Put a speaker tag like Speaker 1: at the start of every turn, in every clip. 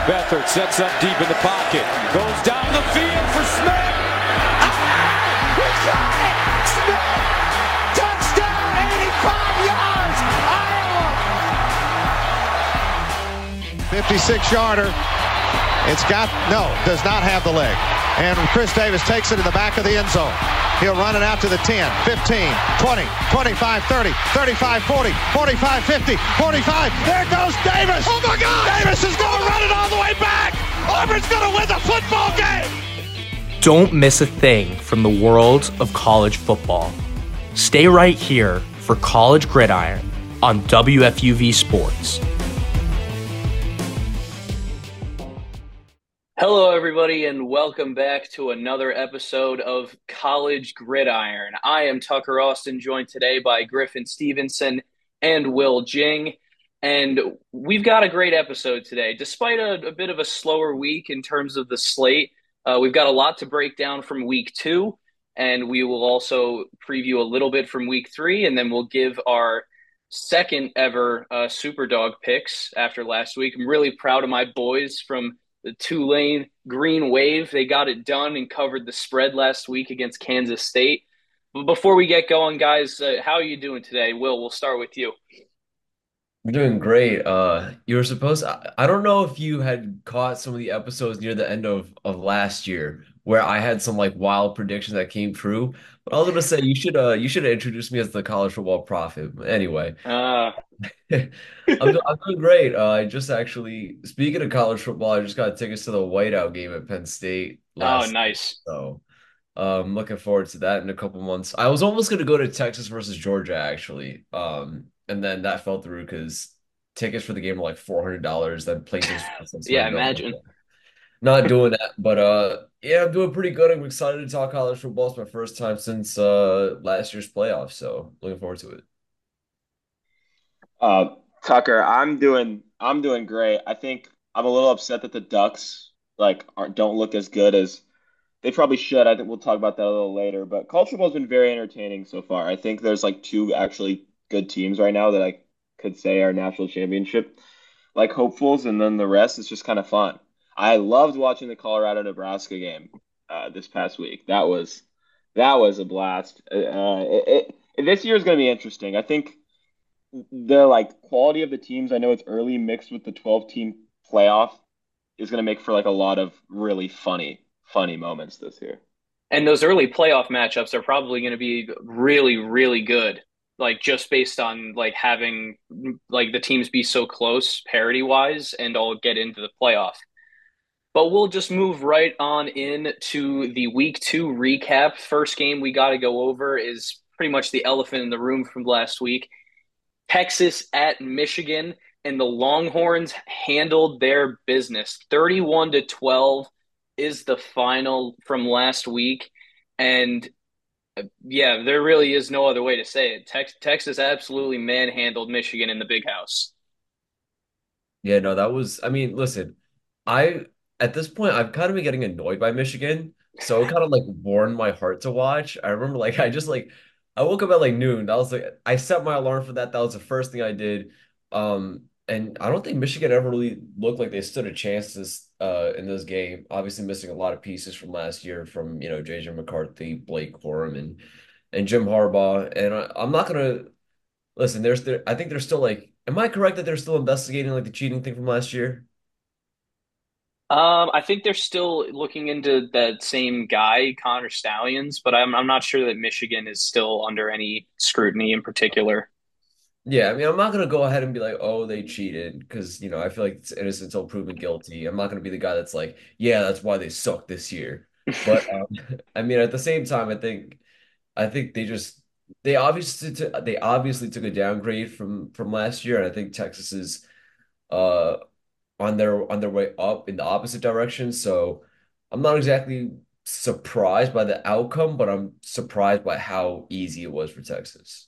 Speaker 1: Beathard sets up deep in the pocket. Goes down the field for Smith. He got it! Smith! Touchdown! 85 yards! Iowa!
Speaker 2: 56-yarder. Does not have the leg. And Chris Davis takes it in the back of the end zone. He'll run it out to the 10, 15, 20, 25, 30, 35, 40, 45, 50, 45. There goes Davis. Oh, my God. Davis is going to run it all the way back. Auburn's going to win the football game.
Speaker 3: Don't miss a thing from the world of college football. Stay right here for College Gridiron on WFUV Sports.
Speaker 4: Hello, everybody, and welcome back to another episode of College Gridiron. I am Tucker Austin, joined today by Griffin Stevenson and Will Jing, and we've got a great episode today. Despite a bit of a slower week in terms of the slate, we've got a lot to break down from Week 2, and we will also preview a little bit from Week 3, and then we'll give our second ever Superdog picks after last week. I'm really proud of my boys from the Tulane Green Wave. They got it done and covered the spread last week against Kansas State. But before we get going, guys, how are you doing today? Will, we'll start with you.
Speaker 5: I'm doing great. You were supposed I don't know if you had caught some of the episodes near the end of last year where I had some like wild predictions that came true. But I was gonna say you should have introduced me as the college football prophet. But anyway. I'm doing great. I just actually, speaking of college football, I just got tickets to the whiteout game at Penn State last
Speaker 4: Nice.
Speaker 5: So I'm looking forward to that in a couple months. I was almost going to go to Texas versus Georgia, actually. And then that fell through because tickets for the game were like $400. Then places.
Speaker 4: Yeah, imagine.
Speaker 5: Not doing that. But yeah, I'm doing pretty good. I'm excited to talk college football. It's my first time since last year's playoffs. So looking forward to it.
Speaker 6: Tucker, I'm doing great. I think I'm a little upset that the Ducks don't look as good as they probably should. I think we'll talk about that a little later. But college football has been very entertaining so far. I think there's like two actually good teams right now that I could say are national championship hopefuls, and then the rest is just kind of fun. I loved watching the Colorado-Nebraska game this past week. That was a blast. This year is going to be interesting. I think the quality of the teams, I know it's early, mixed with the 12-team playoff, is going to make for a lot of really funny moments this year.
Speaker 4: And those early playoff matchups are probably going to be really, really good. Just based on having the teams be so close parity wise and all get into the playoff. But we'll just move right on into the Week 2 recap. First game we got to go over is pretty much the elephant in the room from last week. Texas at Michigan, and the Longhorns handled their business. 31-12 is the final from last week. And yeah, there really is no other way to say it. Texas absolutely manhandled Michigan in the Big House.
Speaker 5: Yeah, no, that was, I mean, listen, at this point, I've kind of been getting annoyed by Michigan. So it kind of warmed my heart to watch. I remember I woke up at noon. That was I set my alarm for that. That was the first thing I did. And I don't think Michigan ever really looked like they stood a chance in this game. Obviously missing a lot of pieces from last year from, JJ McCarthy, Blake Corum, and Jim Harbaugh. And I'm not gonna listen, I think they're still am I correct that they're still investigating the cheating thing from last year?
Speaker 4: I think they're still looking into that same guy, Connor Stalions, but I'm not sure that Michigan is still under any scrutiny in particular.
Speaker 5: Yeah, I mean, I'm not gonna go ahead and be oh, they cheated because I feel like it's innocent until proven guilty. I'm not gonna be the guy that's yeah, that's why they suck this year. But I mean, at the same time, I think they obviously took a downgrade from last year, and I think Texas is on their way up in the opposite direction. So I'm not exactly surprised by the outcome, but I'm surprised by how easy it was for Texas.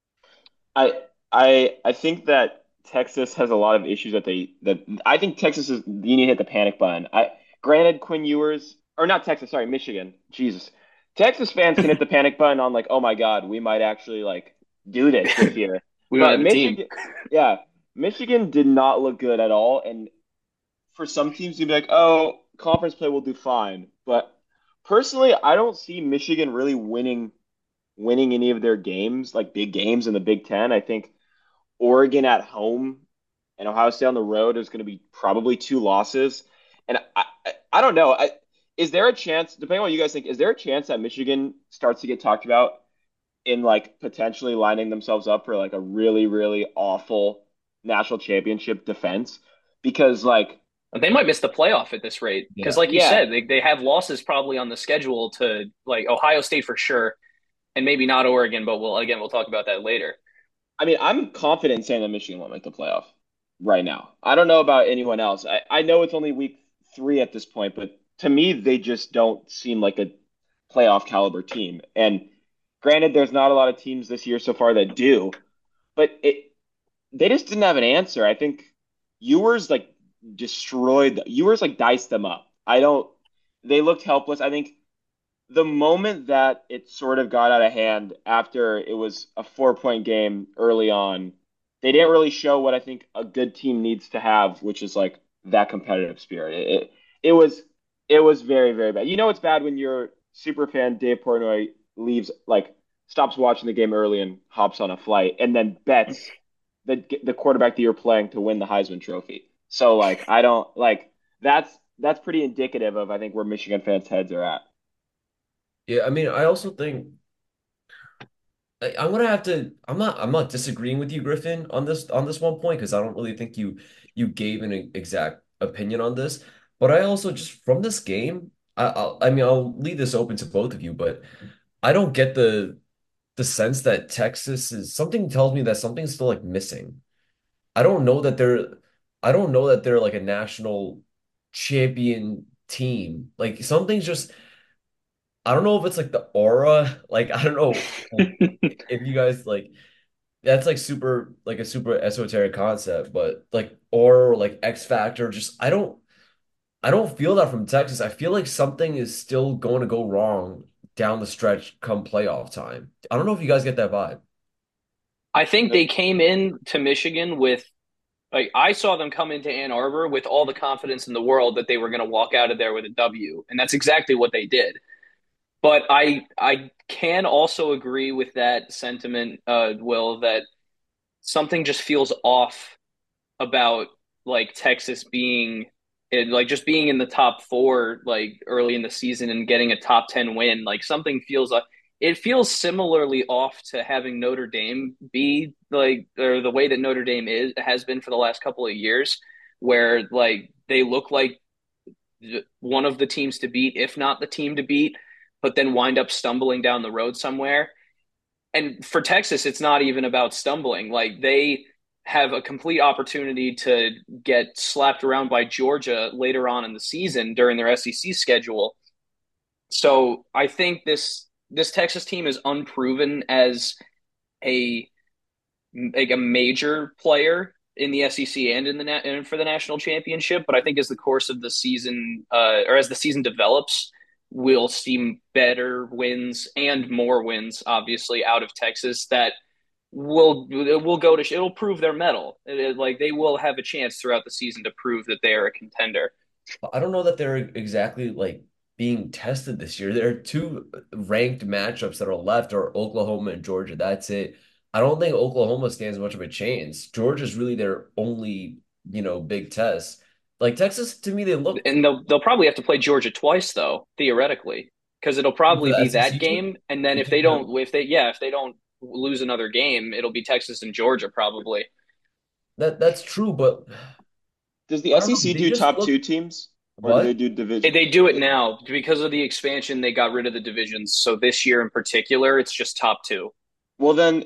Speaker 6: I think that Texas has a lot of issues that I think Texas you need to hit the panic button. Granted, Quinn Ewers, or not Texas, sorry, Michigan. Jesus. Texas fans can hit the panic button on oh my God, we might actually do this year.
Speaker 4: We don't have a team.
Speaker 6: Yeah. Michigan did not look good at all, and for some teams you'd be like, oh, conference play will do fine. But personally, I don't see Michigan really winning any of their games, like big games in the Big Ten. I think Oregon at home and Ohio State on the road is going to be probably two losses. And I don't know. Is there a chance, depending on what you guys think, is there a chance that Michigan starts to get talked about in like potentially lining themselves up for like a really, really awful national championship defense? Because like,
Speaker 4: They might miss the playoff at this rate because,
Speaker 5: Yeah.
Speaker 4: like you
Speaker 6: yeah,
Speaker 4: said, they have losses probably on the schedule to like Ohio State for sure, and maybe not Oregon, but we'll talk about that later.
Speaker 6: I mean, I'm confident saying that Michigan won't make the playoff right now. I don't know about anyone else. I know it's only week three at this point, but to me, they just don't seem like a playoff caliber team. And granted, there's not a lot of teams this year so far that do, but they just didn't have an answer. I think Ewers like Ewers like diced them up. I don't. They looked helpless. I think the moment that it sort of got out of hand after it was a 4 point game early on, they didn't really show what I think a good team needs to have, which is like that competitive spirit. It was it was very, very bad. You know it's bad when your super fan Dave Portnoy leaves like stops watching the game early and hops on a flight and then bets the quarterback that you're playing to win the Heisman Trophy. So like I don't like that's pretty indicative of I think where Michigan fans' heads are at.
Speaker 5: Yeah, I mean, I also think I'm gonna have to. I'm not disagreeing with you, Griffin, on this one point because I don't really think you gave an exact opinion on this. But I also just from this game, I mean, I'll leave this open to both of you, but I don't get the sense that Texas is something tells me that something's still like missing. I don't know that they're I don't know that they're like a national champion team. Like something's just I don't know if it's like the aura. Like I don't know like if you guys like that's like super like a super esoteric concept, but like or like X Factor, just I don't feel that from Texas. I feel like something is still going to go wrong down the stretch come playoff time. I don't know if you guys get that vibe.
Speaker 4: I think they came in to Michigan with like I saw them come into Ann Arbor with all the confidence in the world that they were going to walk out of there with a W, and that's exactly what they did. But I can also agree with that sentiment, Will, that something just feels off about like Texas being like just being in the top four like early in the season and getting a top 10 win. Like something feels like it feels similarly off to having Notre Dame be like or the way that Notre Dame is has been for the last couple of years, where like they look like one of the teams to beat, if not the team to beat, but then wind up stumbling down the road somewhere. And for Texas, it's not even about stumbling. Like they have a complete opportunity to get slapped around by Georgia later on in the season during their SEC schedule. So I think this Texas team is unproven as a like a major player in the SEC and in the and for the national championship. But I think as the course of the season, or as the season develops, we'll see better wins and more wins, obviously, out of Texas that will go to it'll prove their mettle. Like they will have a chance throughout the season to prove that they are a contender.
Speaker 5: I don't know that they're exactly like being tested this year. There are two ranked matchups that are left are Oklahoma and Georgia. That's it. I don't think Oklahoma stands much of a chance. Georgia's really their only, big test. Like Texas, to me, they look
Speaker 4: And they'll probably have to play Georgia twice though, theoretically, because it'll
Speaker 5: for
Speaker 4: probably
Speaker 5: the
Speaker 4: be that
Speaker 5: SEC.
Speaker 4: game, and then if they don't lose another game, it'll be Texas and Georgia probably.
Speaker 5: That's true, but
Speaker 6: Does the
Speaker 5: I don't know.
Speaker 6: SEC
Speaker 5: They
Speaker 6: do
Speaker 5: just
Speaker 6: top
Speaker 5: look
Speaker 6: two teams or do they
Speaker 5: what?
Speaker 6: do division?
Speaker 4: They do it now because of the expansion. They got rid of the divisions, so this year in particular, it's just top two.
Speaker 6: Well, then,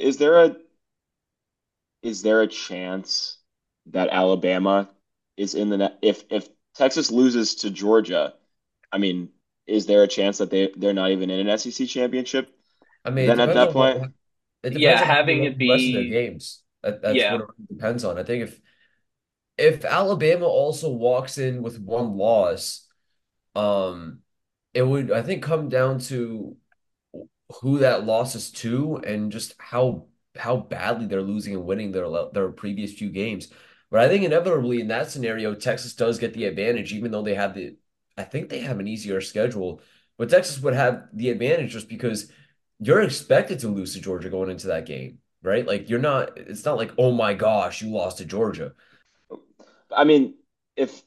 Speaker 6: is there a chance that Alabama is in the net? If Texas loses to Georgia, I mean, is there a chance that they're not even in an SEC championship?
Speaker 5: I mean,
Speaker 6: Then at that point,
Speaker 5: it
Speaker 4: Yeah,
Speaker 5: depends on how they
Speaker 4: having
Speaker 5: win
Speaker 4: it
Speaker 5: the rest of their
Speaker 4: be
Speaker 5: games. That's what
Speaker 4: yeah.
Speaker 5: it depends on. I think if Alabama also walks in with one loss, um, it would I think come down to who that loss is to and just how badly they're losing and winning their previous few games. But I think inevitably in that scenario, Texas does get the advantage, even though I think they have an easier schedule. But Texas would have the advantage just because you're expected to lose to Georgia going into that game, right? Like it's not like, oh my gosh, you lost to Georgia.
Speaker 6: I mean, if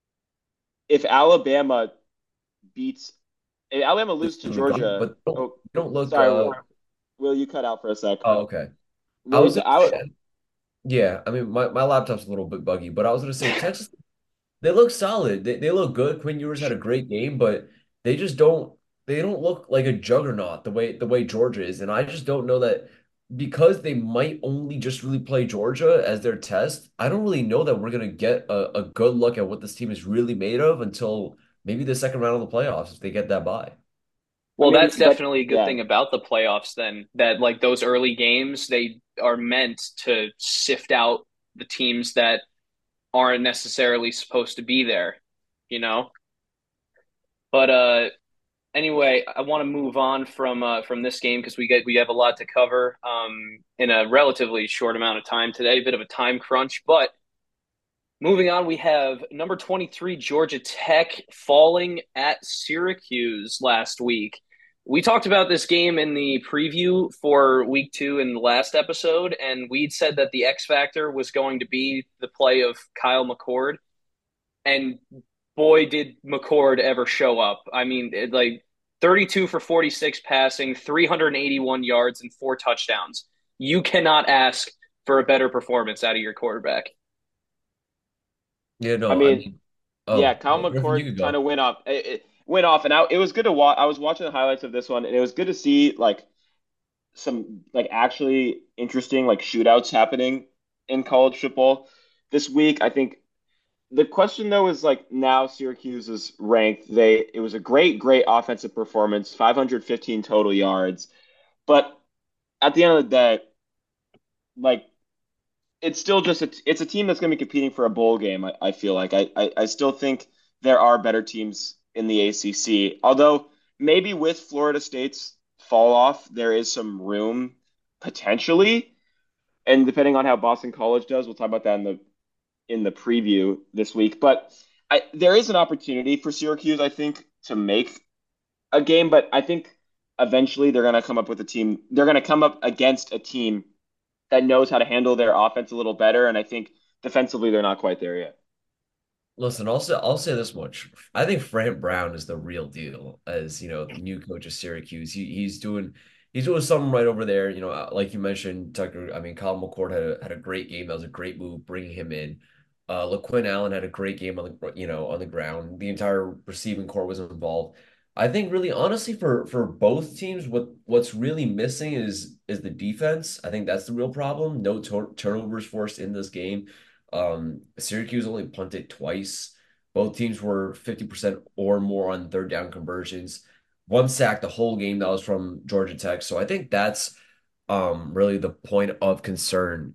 Speaker 6: if Alabama beats if Alabama loses to Georgia,
Speaker 5: But don't look,
Speaker 6: sorry, Will, you cut out for a sec.
Speaker 5: oh, okay. I
Speaker 6: Will
Speaker 5: was
Speaker 6: you,
Speaker 5: gonna say, yeah, I mean, my laptop's a little bit buggy, but I was gonna say Texas, they look solid. They look good. Quinn Ewers had a great game, but they just they don't look like a juggernaut the way Georgia is. And I just don't know that because they might only just really play Georgia as their test. I don't really know that we're gonna get a good look at what this team is really made of until maybe the second round of the playoffs if they get that bye.
Speaker 6: I
Speaker 4: Well,
Speaker 6: mean,
Speaker 4: that's
Speaker 6: but
Speaker 4: definitely a good
Speaker 6: yeah,
Speaker 4: thing about the playoffs then, that like those early games, they are meant to sift out the teams that aren't necessarily supposed to be there, you know? But anyway, I want to move on from this game because we have a lot to cover in a relatively short amount of time today, a bit of a time crunch, but moving on, we have number 23 Georgia Tech falling at Syracuse last week. We talked about this game in the preview for week 2 in the last episode, and we'd said that the X factor was going to be the play of Kyle McCord. And boy, did McCord ever show up. I mean, 32 for 46 passing, 381 yards, and 4 touchdowns. You cannot ask for a better performance out of your quarterback.
Speaker 5: Yeah,
Speaker 6: I
Speaker 5: no, I
Speaker 6: mean,
Speaker 5: mean,
Speaker 6: yeah,
Speaker 5: oh,
Speaker 6: Kyle
Speaker 5: Griffin, you
Speaker 6: McCord
Speaker 5: could
Speaker 6: kind
Speaker 5: go.
Speaker 6: of went off. It went off, and it was good to watch. I was watching the highlights of this one, and it was good to see like some like actually interesting like shootouts happening in college football this week. I think the question though is like now Syracuse is ranked. It was a great offensive performance, 515 total yards, but at the end of the day, like it's still just it's a team that's going to be competing for a bowl game. I feel like I still think there are better teams in the ACC. Although maybe with Florida State's fall off, there is some room potentially, and depending on how Boston College does, we'll talk about that in the preview this week. But there is an opportunity for Syracuse, I think, to make a game. But I think eventually they're going to come up with a team. They're going to come up against a team that knows how to handle their offense a little better. And I think defensively, they're not quite there yet.
Speaker 5: Listen, I'll say this much. I think Frank Brown is the real deal as, the new coach of Syracuse. He's doing something right over there. Like you mentioned, Tucker, I mean, Colin McCord had a great game. That was a great move bringing him in. LaQuinn Allen had a great game on the ground. The entire receiving corps was involved. I think really honestly for both teams, what's really missing is the defense. I think that's the real problem. No turnovers forced in this game. Syracuse only punted twice. Both teams were 50% or more on third down conversions. One sack the whole game that was from Georgia Tech. So I think that's really the point of concern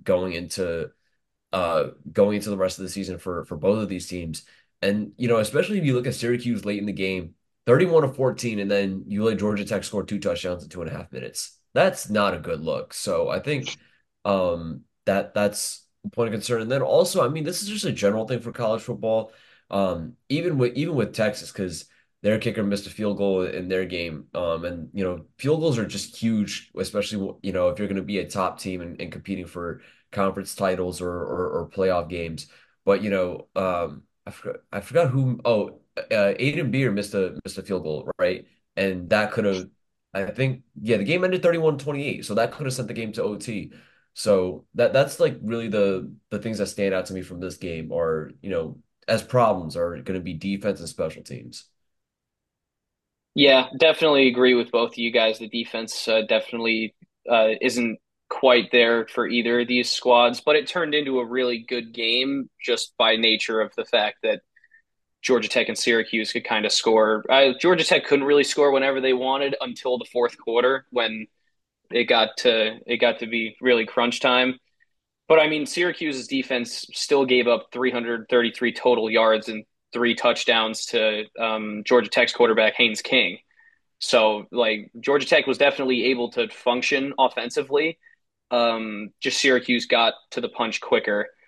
Speaker 5: going into the rest of the season for both of these teams. And especially if you look at Syracuse late in the game, 31 to 14, and then you let Georgia Tech score 2 touchdowns in 2.5 minutes. That's not a good look. So I think that's a point of concern. And then also, I mean, this is just a general thing for college football. Even with Texas, because their kicker missed a field goal in their game. And field goals are just huge, especially if you're going to be a top team and competing for conference titles or playoff games. But I forgot who. Oh, Aiden Beer missed a field goal, right? And that could have, I think, yeah, the game ended 31-28, so that could have sent the game to OT. So that's like really the things that stand out to me from this game are, as problems are going to be defense and special teams.
Speaker 4: Yeah, definitely agree with both of you guys. The defense definitely isn't quite there for either of these squads, but it turned into a really good game just by nature of the fact that Georgia Tech and Syracuse could kind of score. Georgia Tech couldn't really score whenever they wanted until the fourth quarter when it got to be really crunch time. But I mean, Syracuse's defense still gave up 333 total yards and 3 touchdowns to Georgia Tech's quarterback Haynes King. So like Georgia Tech was definitely able to function offensively. Just Syracuse got to the punch quicker.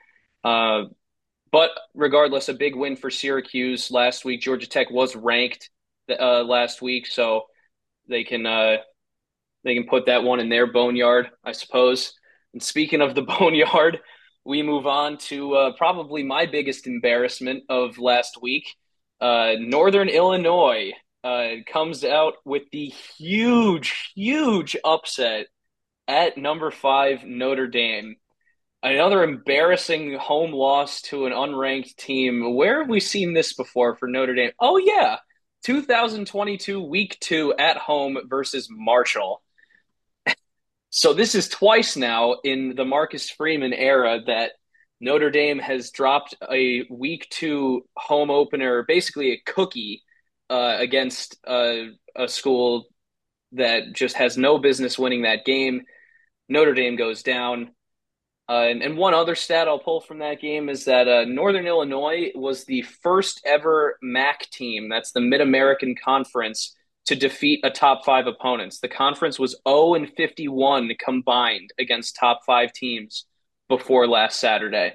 Speaker 4: Uh, but regardless, a big win for Syracuse last week. Georgia Tech was ranked last week, so they can they can put that one in their boneyard, I suppose. And speaking of the boneyard, we move on to probably my biggest embarrassment of last week. Northern Illinois comes out with the huge upset at number 5 Notre Dame. Another embarrassing home loss to an unranked team. Where have we seen this before for Notre Dame? Oh yeah, 2022 Week 2 at home versus Marshall. So this is twice now in the Marcus Freeman era that Notre Dame has dropped a Week 2 home opener, basically a cookie, against a school that just has no business winning that game. Notre Dame goes down. And one other stat I'll pull from that game is that Northern Illinois was the first ever MAC team, that's the Mid American Conference, to defeat a top 5 opponents. The conference was 0-51 combined against top 5 teams before last Saturday.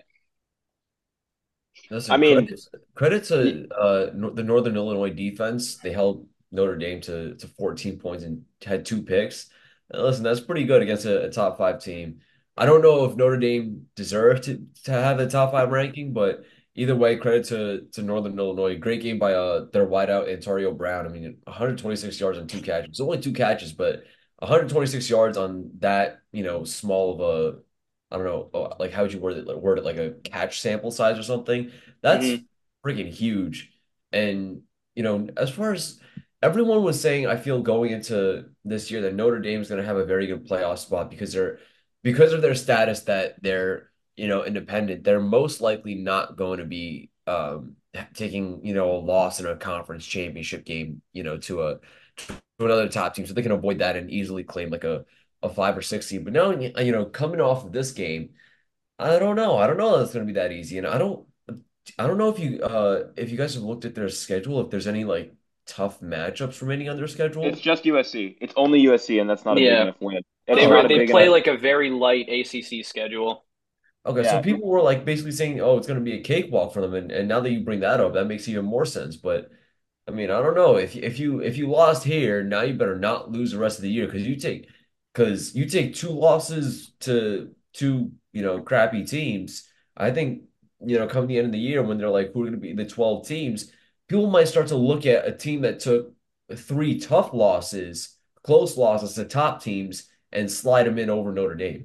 Speaker 6: I
Speaker 5: Listen,
Speaker 6: mean,
Speaker 5: credit
Speaker 6: y-
Speaker 5: to the Northern Illinois defense. They held Notre Dame to 14 points and had 2 picks. Listen, that's pretty good against a top 5 team. I don't know if Notre Dame deserved to have a top 5 ranking, but either way, credit to Northern Illinois. Great game by their wideout Antonio Brown. I mean, 126 yards on 2 catches. It's only 2 catches, but 126 yards on that, small of a I don't know, like how would you word it like a catch sample size or something? That's
Speaker 4: Mm-hmm.
Speaker 5: freaking huge. And, as far as everyone was saying, I feel going into this year that Notre Dame is going to have a very good playoff spot because of their status that they're, independent, they're most likely not going to be taking, a loss in a conference championship game, to another top team. So they can avoid that and easily claim like a 5 or 6 seed. But now, coming off of this game, I don't know. I don't know that it's going to be that easy. And I don't know if you guys have looked at their schedule, if there's any like tough matchups remaining on their
Speaker 6: it's
Speaker 5: schedule.
Speaker 6: just USC. It's only USC, and that's not a big
Speaker 4: Yeah,
Speaker 6: enough win. It's
Speaker 5: Oh,
Speaker 6: not a
Speaker 4: they
Speaker 6: big
Speaker 4: play
Speaker 6: enough.
Speaker 4: like a very light ACC schedule.
Speaker 5: okay. So
Speaker 6: Yeah,
Speaker 5: people were like basically saying, "Oh, it's going to be a cakewalk for them," and now that you bring that up, that makes even more sense. But I mean, I don't know if you lost here, now you better not lose the rest of the year because you take 2 losses to two crappy teams. I think come the end of the year when they're like who are going to be the 12 teams, people might start to look at a team that took 3 tough losses, close losses to top teams, and slide them in over Notre Dame.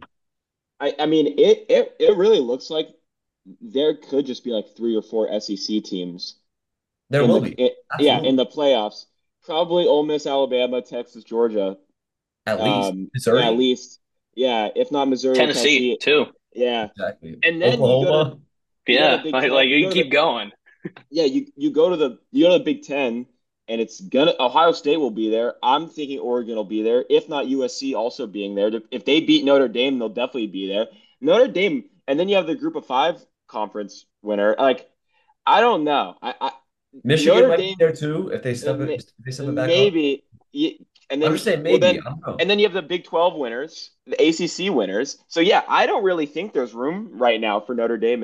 Speaker 6: I mean, it really looks like there could just be like 3 or 4 SEC teams
Speaker 5: There
Speaker 6: in
Speaker 5: will
Speaker 6: the
Speaker 5: be
Speaker 6: yeah, in
Speaker 5: absolutely
Speaker 6: the playoffs. Probably Ole Miss, Alabama, Texas, Georgia.
Speaker 5: at least
Speaker 6: Yeah, at
Speaker 5: Missouri,
Speaker 6: least. Yeah, if not Missouri or
Speaker 4: Tennessee,
Speaker 6: Tennessee.
Speaker 4: too.
Speaker 6: Yeah.
Speaker 5: exactly.
Speaker 6: And then
Speaker 5: Oklahoma,
Speaker 6: you go to
Speaker 4: Yeah,
Speaker 6: Big Ten.
Speaker 4: like you keep going.
Speaker 6: Yeah, you go to the Big Ten, and it's gonna Ohio State will be there. I'm thinking Oregon will be there, if not USC also being there. If they beat Notre Dame, they'll definitely be there. Notre Dame, and then you have the Group of Five conference winner. Like, I don't know. I
Speaker 5: Michigan
Speaker 6: Notre
Speaker 5: might be
Speaker 6: Dame
Speaker 5: there too if they step it back up.
Speaker 6: maybe, and
Speaker 5: I'm
Speaker 6: then
Speaker 5: just saying
Speaker 6: well
Speaker 5: maybe.
Speaker 6: then
Speaker 5: I don't know.
Speaker 6: and then you have the Big 12 winners, the ACC winners. So yeah, I don't really think there's room right now for Notre Dame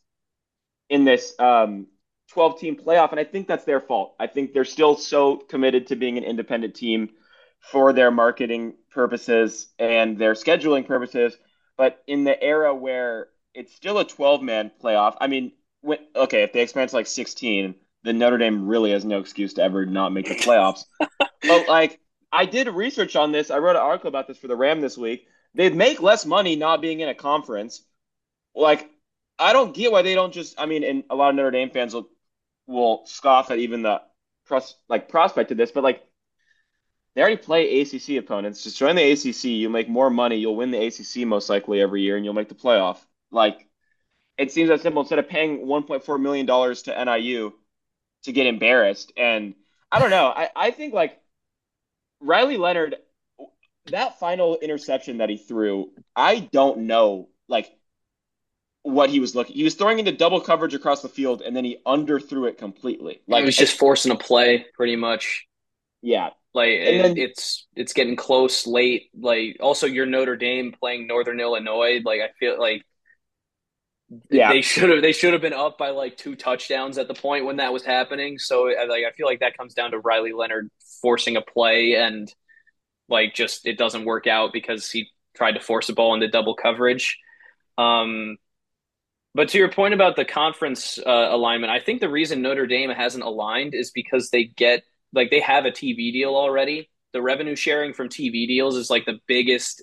Speaker 6: in this 12 team playoff. And I think that's their fault. I think they're still so committed to being an independent team for their marketing purposes and their scheduling purposes. But in the era where it's still a 12-man playoff, I mean, okay, if they expand to like 16, then Notre Dame really has no excuse to ever not make the playoffs. But like, I did research on this. I wrote an article about this for the Ram this week. They'd make less money not being in a conference. Like, I don't get why they don't just. I mean, and a lot of Notre Dame fans will scoff at even the prospect of this, but like they already play ACC opponents. Just join the ACC. You'll make more money. You'll win the ACC most likely every year, and you'll make the playoff. Like, it seems that simple. Instead of paying $1.4 million to NIU to get embarrassed, and I don't know. I think like Riley Leonard, that final interception that he threw, I don't know like what he was looking. He was throwing into double coverage across the field, and then he underthrew it completely.
Speaker 4: It
Speaker 6: Like,
Speaker 4: was just forcing a play, pretty much.
Speaker 6: yeah,
Speaker 4: Like
Speaker 6: and then
Speaker 4: it's getting close late. Like also, you're Notre Dame playing Northern Illinois. Like I feel like
Speaker 6: Yeah,
Speaker 4: They should have been up by like two touchdowns at the point when that was happening. So like I feel like that comes down to Riley Leonard forcing a play and like just it doesn't work out because he tried to force a ball into double coverage. Um, but to your point about the conference alignment, I think the reason Notre Dame hasn't aligned is because they have a TV deal already. The revenue sharing from TV deals is like the biggest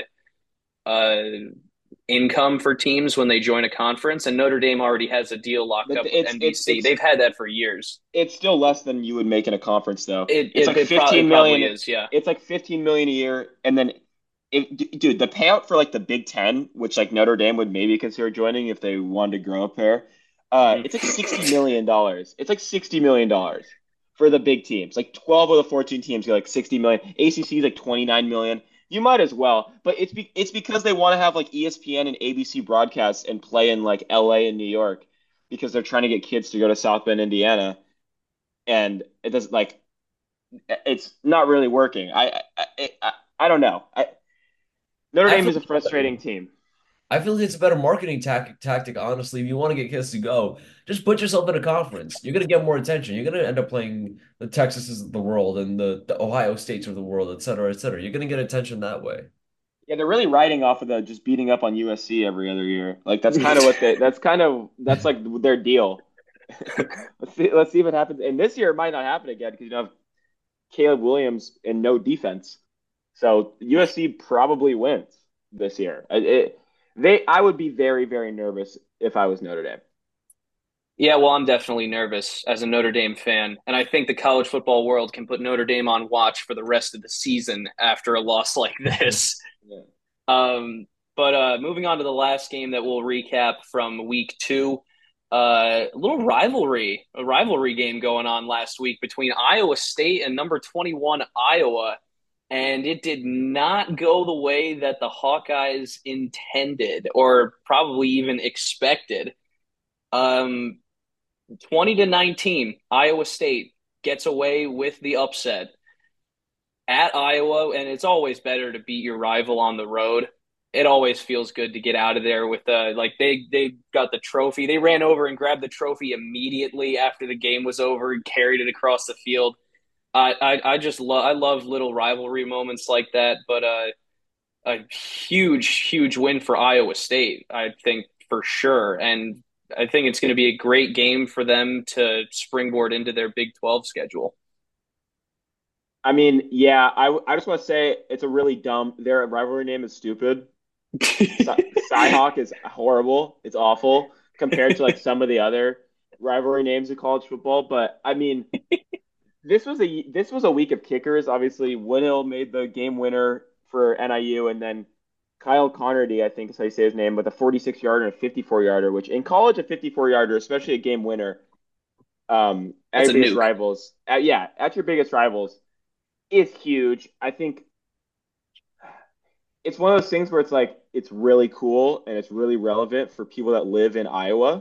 Speaker 4: uh, income for teams when they join a conference, and Notre Dame already has a deal locked
Speaker 6: but
Speaker 4: up with NBC. They've had that for years.
Speaker 6: it's still less than you would make in a conference though.
Speaker 4: It
Speaker 6: It's
Speaker 4: it,
Speaker 6: like
Speaker 4: it, pro- it
Speaker 6: 15
Speaker 4: probably
Speaker 6: million.
Speaker 4: is, yeah.
Speaker 6: It's like 15 million a year, and then dude, the payout for like the Big Ten, which like Notre Dame would maybe consider joining if they wanted to grow up there, it's like $60 million. It's like $60 million for the big teams. Like 12 of the 14 teams get like 60 million. ACC is like 29 million. You might as well, but it's because they want to have like ESPN and ABC broadcasts and play in like LA and New York because they're trying to get kids to go to South Bend, Indiana, and it doesn't like it's not really working. I don't know. Notre
Speaker 5: I
Speaker 6: Dame
Speaker 5: feel
Speaker 6: is a frustrating team.
Speaker 5: I feel like it's a better marketing tactic, honestly. If you want to get kids to go, just put yourself in a conference. You're gonna get more attention. You're gonna end up playing the Texases of the world and the Ohio States of the world, et cetera, et cetera. You're gonna get attention that way.
Speaker 6: Yeah, they're really riding off of the just beating up on USC every other year. Like that's kind of what they that's like their deal. Let's see what happens. And this year it might not happen again because you have Caleb Williams and no defense. So USC probably wins this year. I would be very, very nervous if I was Notre Dame.
Speaker 4: Yeah, well, I'm definitely nervous as a Notre Dame fan, and I think the college football world can put Notre Dame on watch for the rest of the season after a loss like this.
Speaker 6: Yeah.
Speaker 4: Um, but moving on to the last game that we'll recap from week two, a rivalry game going on last week between Iowa State and number 21 Iowa, and it did not go the way that the Hawkeyes intended or probably even expected. Um, 20-19, Iowa State gets away with the upset at Iowa, and it's always better to beat your rival on the road. It always feels good to get out of there with like they got the trophy. They ran over and grabbed the trophy immediately after the game was over and carried it across the field. I just love little rivalry moments like that, but a huge win for Iowa State, I think for sure, and I think it's going to be a great game for them to springboard into their Big 12 schedule.
Speaker 6: I mean, yeah, I just want to say it's a really dumb. Their rivalry name is stupid. Cyhawk is horrible. It's awful compared to like some of the other rivalry names in college football. But I mean, this was a week of kickers. Obviously, Woodhill made the game winner for NIU, and then Kyle Connerty, I think is how you say his name, with a 46 yarder and a 54 yarder. Which in college, a 54 yarder, especially a game winner, at
Speaker 4: That's
Speaker 6: your
Speaker 4: a
Speaker 6: biggest
Speaker 4: nuke.
Speaker 6: rivals, at your biggest rivals, is huge. I think it's one of those things where it's like it's really cool and it's really relevant for people that live in Iowa.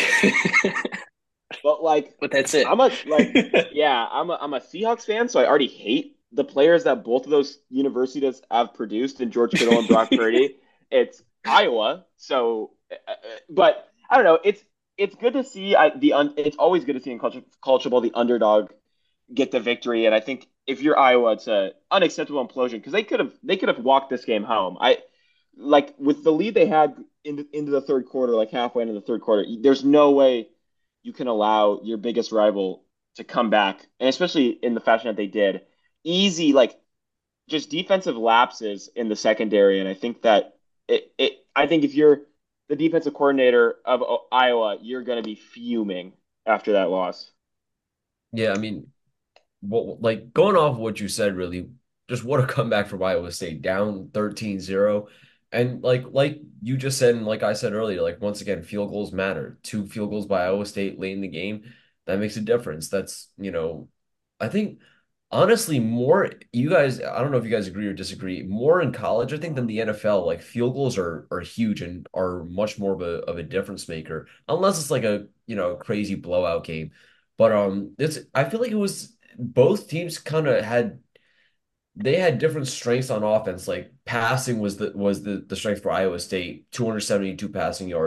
Speaker 6: But like
Speaker 4: But that's it.
Speaker 6: I'm a like yeah, I'm a Seahawks fan, so I already hate the players that both of those universities have produced in George Kittle and Brock Purdy. It's Iowa, so but I don't know. It's good to see it's always good to see in culture ball the underdog get the victory, and I think if you're Iowa, it's a unacceptable implosion because they could have walked this game home. I like with the lead they had into the third quarter, like halfway into the third quarter. There's no way you can allow your biggest rival to come back, and especially in the fashion that they did. Easy, like just defensive lapses in the secondary, and I think that I think if you're the defensive coordinator of Iowa, you're going to be fuming after that loss.
Speaker 5: Yeah, I mean, like going off what you said, really, just what a comeback from Iowa State, down 13-0. And like you just said, and like I said earlier, like once again, field goals matter. Two field goals by Iowa State late in the game, that makes a difference. That's, I think honestly more you guys, I don't know if you guys agree or disagree, more in college, I think, than the NFL, like field goals are huge and are much more of a difference maker, unless it's like a, crazy blowout game. But it's I feel like it was both teams kind of had different strengths on offense. Like passing was the strength for Iowa State, 272 passing yards.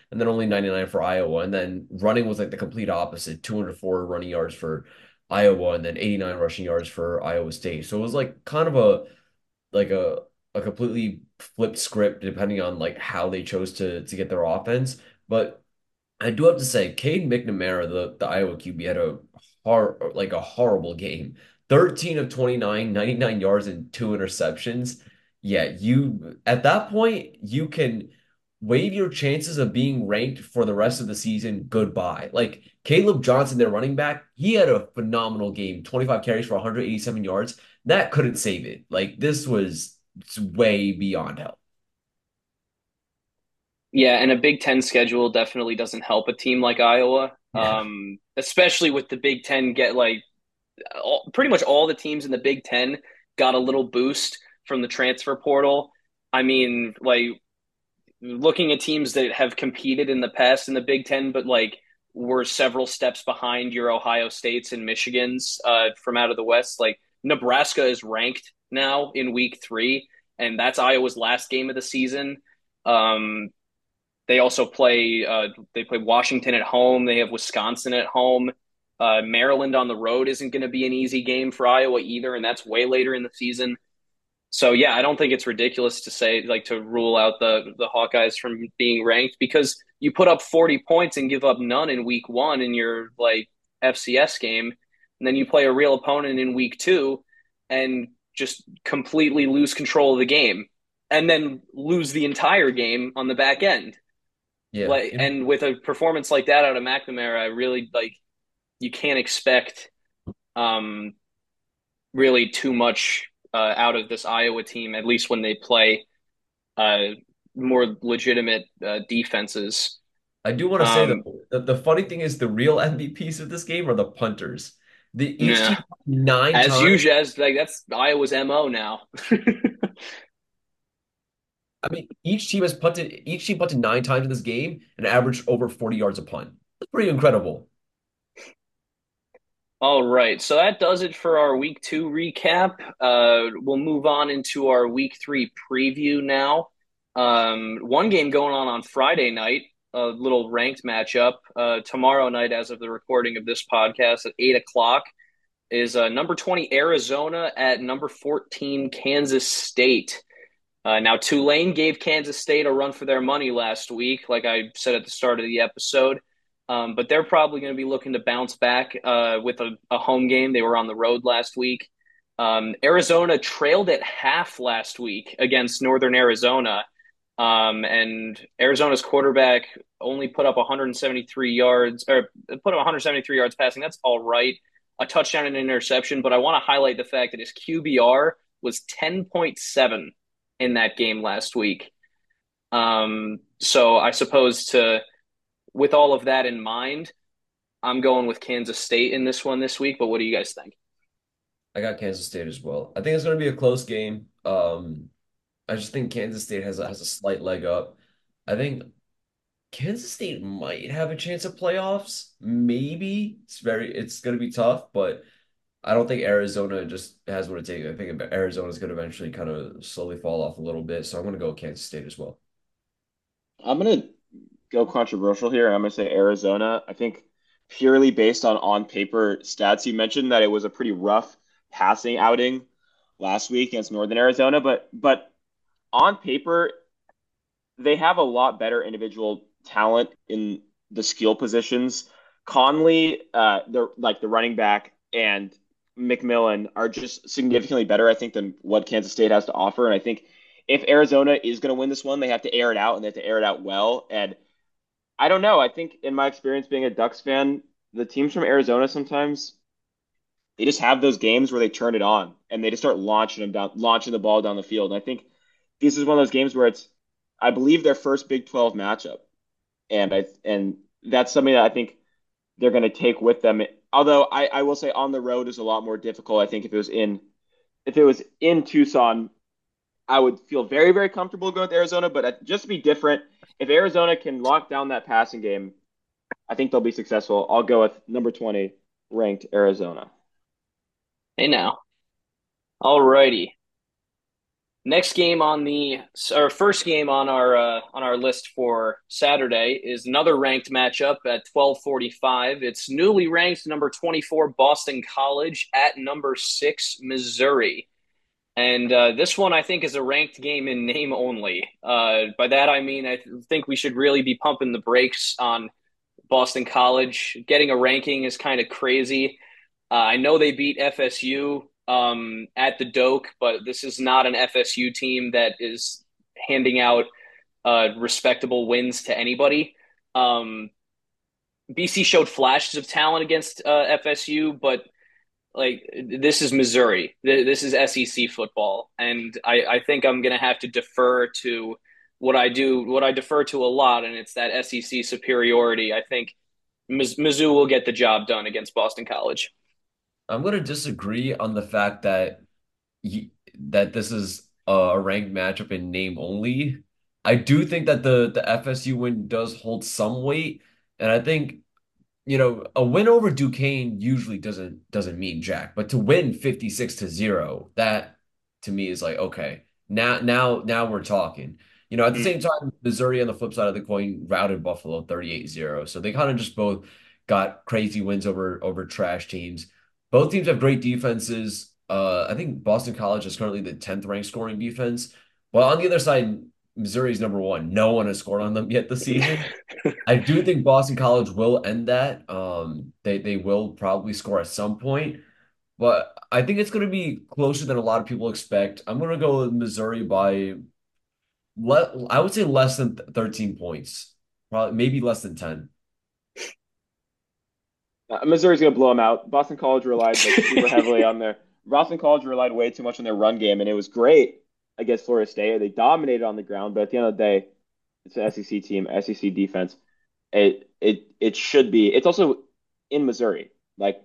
Speaker 5: and then only 99 for Iowa. And then running was like the complete opposite, 204 running yards for Iowa, and then 89 rushing yards for Iowa State. So it was like kind of like a completely flipped script depending on like how they chose to get their offense. But I do have to say, Cade McNamara, the Iowa QB, had a horrible game. 13 of 29, 99 yards and two interceptions. Yeah, you at that point you can waive your chances of being ranked for the rest of the season goodbye. Like Caleb Johnson, their running back, he had a phenomenal game, 25 carries for 187 yards. That couldn't save it. Like this was way beyond help.
Speaker 4: Yeah, and a Big Ten schedule definitely doesn't help a team like Iowa.
Speaker 5: Yeah.
Speaker 4: Especially with the Big Ten get like pretty much all the teams in the Big Ten got a little boost from the transfer portal. I mean, like looking at teams that have competed in the past in the Big Ten, but like were several steps behind your Ohio States and Michigans from out of the West. Like Nebraska is ranked now in week 3, and that's Iowa's last game of the season. Um, they also play Washington at home. They have Wisconsin at home. Maryland on the road isn't going to be an easy game for Iowa either, and that's way later in the season. So yeah, I don't think it's ridiculous to say like to rule out the Hawkeyes from being ranked because you put up 40 points and give up none in week 1 in your like FCS game, and then you play a real opponent in week 2 and just completely lose control of the game and then lose the entire game on the back end.
Speaker 5: Yeah.
Speaker 4: Like and with a performance like that out of McNamara, I really like you can't expect um really too much out of this Iowa team, at least when they play uh, more legitimate defenses.
Speaker 5: I do want to say that
Speaker 4: Um,
Speaker 5: the funny thing is the real MVPs of this game are the punters. Each
Speaker 4: yeah,
Speaker 5: team nine
Speaker 4: as
Speaker 5: times.
Speaker 4: usual, as like that's Iowa's mo now.
Speaker 5: I mean, each team punted 9 times in this game and averaged over 40 yards a punt. That's pretty incredible.
Speaker 4: All right, so that does it for our week 2 recap. We'll move on into our week 3 preview now. One game going on Friday night, a little ranked matchup. Tomorrow night, as of the recording of this podcast at 8 o'clock, is number 20 Arizona at number 14 Kansas State. Now Tulane gave Kansas State a run for their money last week, like I said at the start of the episode. But they're probably going to be looking to bounce back with a home game. They were on the road last week. Arizona trailed at half last week against Northern Arizona. And Arizona's quarterback only put up 173 yards, or put up 173 yards passing. That's all right. A touchdown and an interception, but I want to highlight the fact that his QBR was 10.7 in that game last week. So I suppose with all of that in mind, I'm going with Kansas State in this one this week. But what do you guys think?
Speaker 5: I got Kansas State as well. I think it's going to be a close game. I just think Kansas State has a slight leg up. I think Kansas State might have a chance of playoffs. Maybe it's going to be tough, but I don't think Arizona just has what it takes. I think Arizona's going to eventually kind of slowly fall off a little bit. So I'm going to go with Kansas State as well.
Speaker 6: I'm gonna go controversial here. I'm gonna say Arizona. I think purely based on paper stats, you mentioned that it was a pretty rough passing outing last week against Northern Arizona, but on paper, they have a lot better individual talent in the skill positions. Conley, the running back, and McMillan are just significantly better, I think, than what Kansas State has to offer. And I think if Arizona is going to win this one, they have to air it out, and they have to air it out well. And I don't know. I think in my experience being a Ducks fan, the teams from Arizona sometimes they just have those games where they turn it on and they just start launching the ball down the field. And I think this is one of those games where I believe, their first Big 12 matchup, and that's something that I think they're going to take with them. Although I will say on the road is a lot more difficult. I think if it was in Tucson, I would feel very very comfortable going with Arizona. But just to be different, if Arizona can lock down that passing game, I think they'll be successful. I'll go with number 20 ranked Arizona.
Speaker 4: Hey now, all righty. Next game on the or first game on our list for Saturday is another ranked matchup at 12:45. It's newly ranked number 24 Boston College at number 6 Missouri. And this one I think is a ranked game in name only. By that I mean I think we should really be pumping the brakes on Boston College. Getting a ranking is kind of crazy. I know they beat FSU at the Doak, but this is not an FSU team that is handing out respectable wins to anybody. Um, BC showed flashes of talent against FSU, but like this is Missouri. This is SEC football, and I think I'm gonna have to defer to what I defer to a lot, and it's that SEC superiority. I think Mizzou will get the job done against Boston College.
Speaker 5: I'm going to disagree on the fact that that this is a ranked matchup in name only. I do think that the FSU win does hold some weight, and I think a win over Duquesne usually doesn't mean jack, but to win 56-0, that to me is like, okay, now we're talking. At the same time, Missouri on the flip side of the coin routed Buffalo 38-0. So they kind of just both got crazy wins over trash teams. Both teams have great defenses. I think Boston College is currently the 10th ranked scoring defense. While on the other side, Missouri's number one. No one has scored on them yet this season. I do think Boston College will end that. They will probably score at some point, but I think it's going to be closer than a lot of people expect. I'm going to go with Missouri by I would say less than 13 points, probably maybe less than 10.
Speaker 6: Missouri's going to blow them out. Boston College relied like super heavily on their Boston College relied way too much on their run game, and it was great against Florida State. They dominated on the ground, but at the end of the day, it's an SEC team, SEC defense. It should be. It's also in Missouri. Like